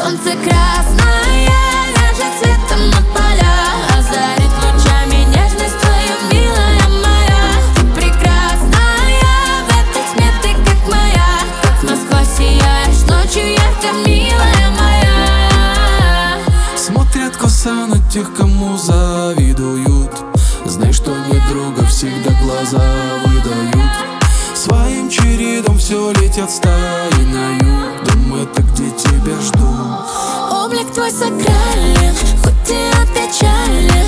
Солнце красное ляжет светом на поля, озарит лучами нежность твою, милая моя. Ты прекрасная, в этой тьме ты как моя, как Москва сияешь ночью ярко, милая моя. Смотрят косо на тех, кому завидуют. Знай, что нет друга, всегда глаза выдают. Своим чередом все летят стаи на юг. Дом — это где тебя ждут. Облик твой сакрален, хоть и опечален.